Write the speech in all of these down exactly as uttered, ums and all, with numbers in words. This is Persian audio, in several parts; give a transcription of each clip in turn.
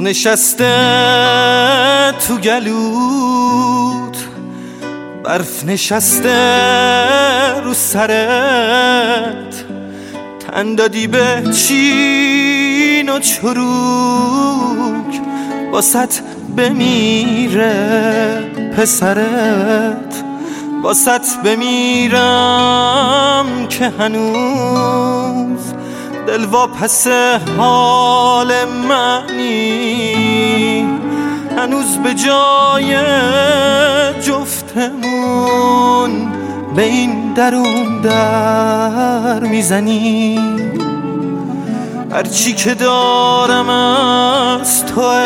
نشسته تو گلوت، برف نشسته رو سرت، تن دادی به چین و چروک، باست بمیره پسرت، باست بمیرم که هنوز دل واپس حال منی، هنوز به جای جفتمون به این درون در میزنی. هرچی که دارم از توه،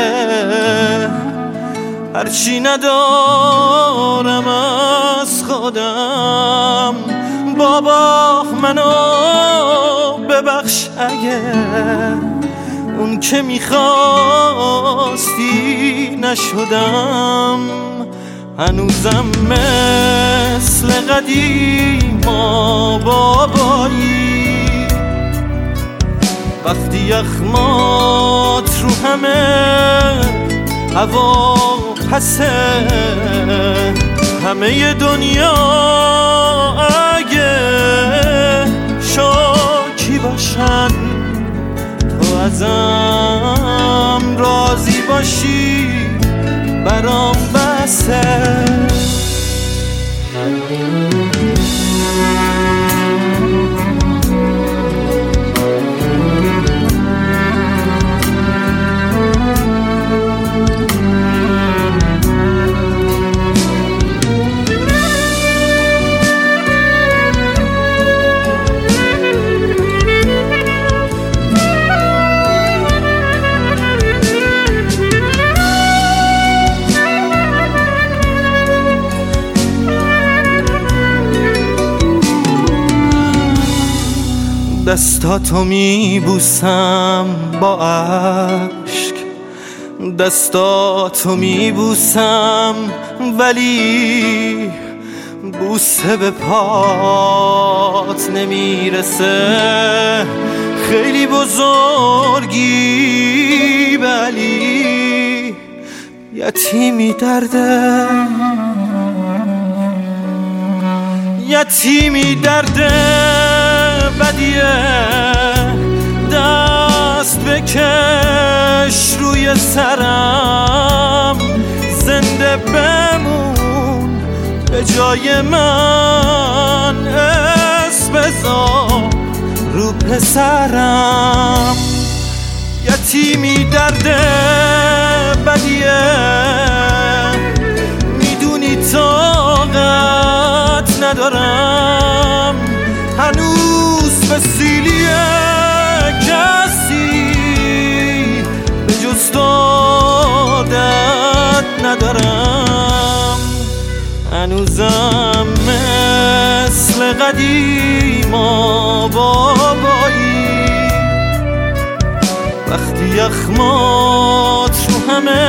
هرچی ندارم از خودم. بابا منو ببخش اگه اون که میخواستی نشدم. هنوزم مثل قدیما بابایی، وقتی یخمات رو همه هوا پسه، همه دنیا اگه شاکی باشن، تو ازم راضی باشی برام بسه. دستاتو میبوسم با عشق، دستاتو میبوسم ولی بوسه به پات نمیرسه. خیلی بزرگی ولی یتیمی درده، یتیمی درده بدیه. دست بکش روی سرم، زنده بمون به جای من، اسم بذار رو پسرم. یتیمی درده بدیه، میدونی طاقت ندارم هنوز به سیلی کسی به جز دادت ندارم. هنوزم مثل قدیما بابایی، وقتی یخمات رو همه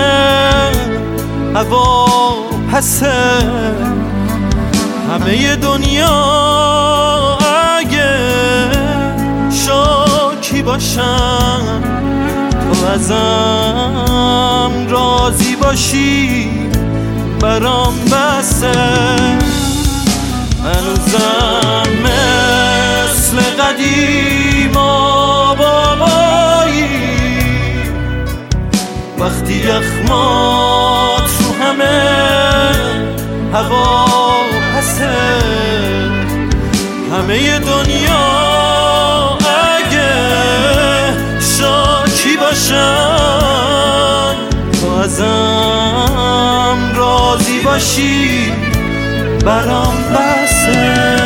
هوا پسه، همه دنیا اگه شاکی باشن، تو ازم راضی باشی برام بسه. هنوزم مثل قدیما بابایی، وقتی یخمات رو همه هوا پسه، همه دنیا اگه شاکی باشن، تو ازم راضی باشی برام بسه.